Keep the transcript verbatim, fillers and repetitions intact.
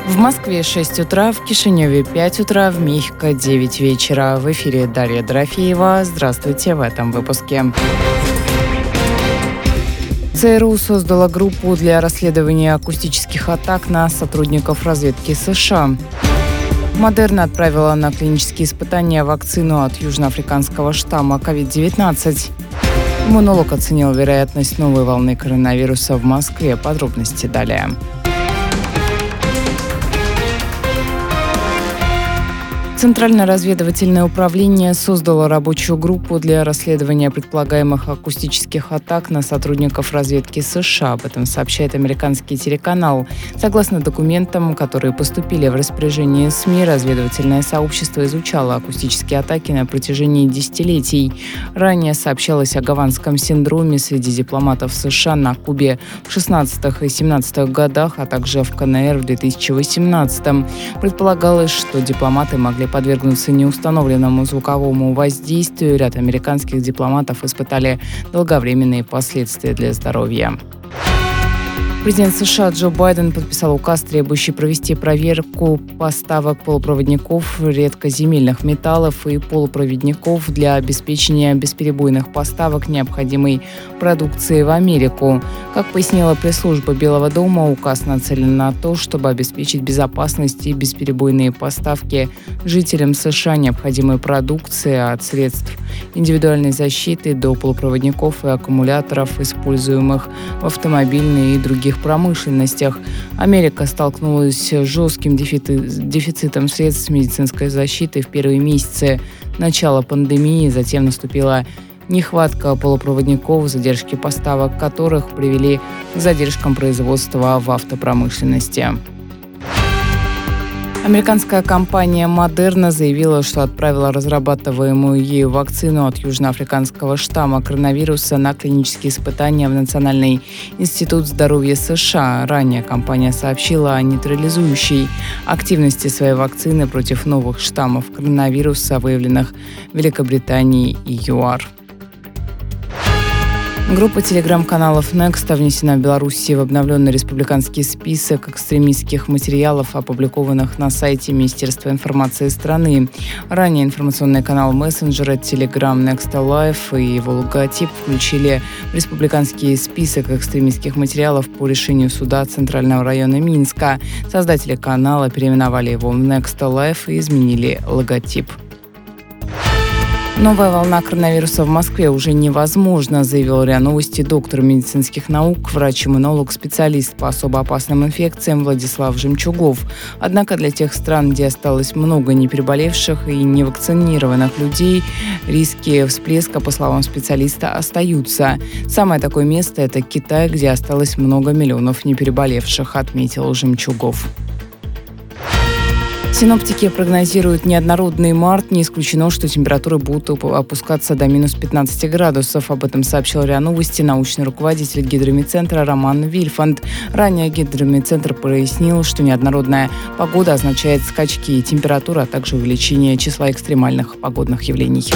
В Москве шесть утра, в Кишиневе пять утра, в Мехико девять вечера. В эфире Дарья Дорофеева. Здравствуйте в этом выпуске. ЦРУ создала группу для расследования акустических атак на сотрудников разведки США. Модерна отправила на клинические испытания вакцину от южноафриканского штамма ковид девятнадцать. Иммунолог оценил вероятность новой волны коронавируса в Москве. Подробности далее. Центральное разведывательное управление создало рабочую группу для расследования предполагаемых акустических атак на сотрудников разведки США. Об этом сообщает американский телеканал. Согласно документам, которые поступили в распоряжение СМИ, разведывательное сообщество изучало акустические атаки на протяжении десятилетий. Ранее сообщалось о гаванском синдроме среди дипломатов США на Кубе в шестнадцатых и семнадцатых годах, а также в КНР в две тысячи восемнадцатом. Предполагалось, что дипломаты могли подвергнуться неустановленному звуковому воздействию. Ряд американских дипломатов испытали долговременные последствия для здоровья. Президент США Джо Байден подписал указ, требующий провести проверку поставок полупроводников, редкоземельных металлов и полупроводников для обеспечения бесперебойных поставок необходимой продукции в Америку. Как пояснила пресс-служба Белого дома, указ нацелен на то, чтобы обеспечить безопасность и бесперебойные поставки жителям США необходимой продукции от средств индивидуальной защиты до полупроводников и аккумуляторов, используемых в автомобильной и других промышленностях. Америка столкнулась с жестким дефицитом средств медицинской защиты в первые месяцы начала пандемии, затем наступила нехватка полупроводников, задержки поставок которых привели к задержкам производства в автопромышленности. Американская компания Модерна заявила, что отправила разрабатываемую ею вакцину от южноафриканского штамма коронавируса на клинические испытания в Национальный институт здоровья США. Ранее компания сообщила о нейтрализующей активности своей вакцины против новых штаммов коронавируса, выявленных в Великобритании и ЮАР. Группа телеграм-каналов Некста внесена в Белоруссии в обновленный республиканский список экстремистских материалов, опубликованных на сайте Министерства информации страны. Ранее информационный канал мессенджера Telegram Nexta Live и его логотип включили в республиканский список экстремистских материалов по решению суда Центрального района Минска. Создатели канала переименовали его в Nexta Live и изменили логотип. Новая волна коронавируса в Москве уже невозможна, заявил РИА Новости доктор медицинских наук, врач-иммунолог, специалист по особо опасным инфекциям Владислав Жемчугов. Однако для тех стран, где осталось много непереболевших и невакцинированных людей, риски всплеска, по словам специалиста, остаются. Самое такое место – это Китай, где осталось много миллионов непереболевших, отметил Жемчугов. Синоптики прогнозируют неоднородный март. Не исключено, что температуры будут опускаться до минус пятнадцати градусов. Об этом сообщил РИА Новости научный руководитель Гидромедцентра Роман Вильфанд. Ранее Гидромедцентр прояснил, что неоднородная погода означает скачки температуры, а также увеличение числа экстремальных погодных явлений.